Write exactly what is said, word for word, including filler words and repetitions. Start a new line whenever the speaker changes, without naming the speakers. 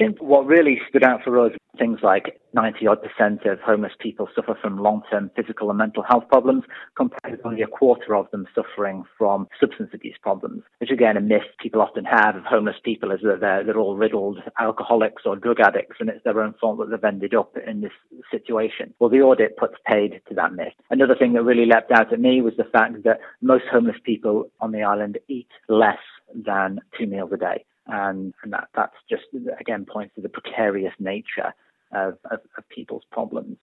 think what really stood out for us, things like ninety odd percent of homeless people suffer from long-term physical and mental health problems, compared to only a quarter of them suffering from substance abuse problems, which again, a myth people often have of homeless people is that they're, they're all riddled alcoholics or drug addicts and it's their own fault that they've ended up in this situation. Well, the audit puts paid to that myth. Another thing that really leapt out at me was the fact that most homeless people on the island eat less than two meals a day. And, and that that's just, again, points to the precarious nature of, of, of people's problems.